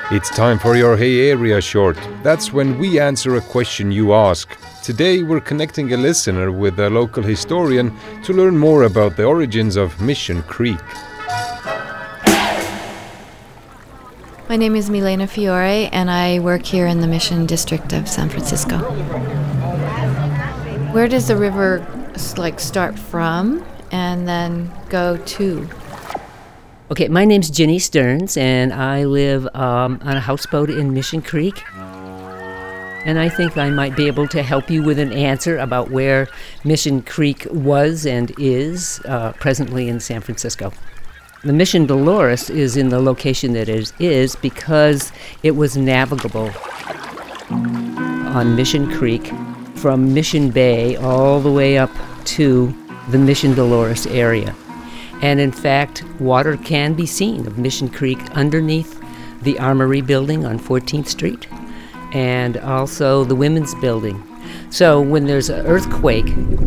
It's time for your Hey Area Short. That's when we answer a question you ask. Today we're connecting a listener with a local historian to learn more about the origins of Mission Creek. My name is Milena Fiore and I work here in the Mission District of San Francisco. Where does the river start from and then go to? Okay, my name's Ginny Stearns, and I live on a houseboat in Mission Creek. And I think I might be able to help you with an answer about where Mission Creek was and is presently in San Francisco. The Mission Dolores is in the location that it is because it was navigable on Mission Creek from Mission Bay all the way up to the Mission Dolores area. And in fact, water can be seen of Mission Creek underneath the Armory building on 14th Street and also the Women's Building. So when there's an earthquake,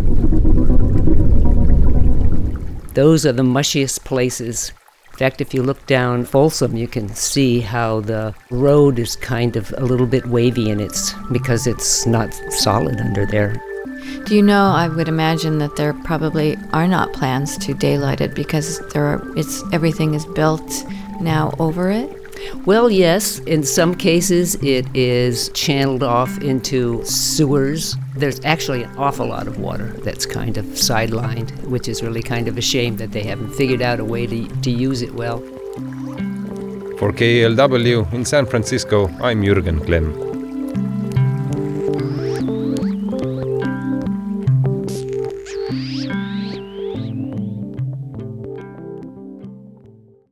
those are the mushiest places. In fact, if you look down Folsom, you can see how the road is kind of a little bit wavy, and it's because it's not solid under there. Do you know, I would imagine that there probably are not plans to daylight it because everything is built now over it? Well, yes. In some cases, it is channeled off into sewers. There's actually an awful lot of water that's kind of sidelined, which is really kind of a shame that they haven't figured out a way to use it well. For KALW in San Francisco, I'm Jürgen Klemm.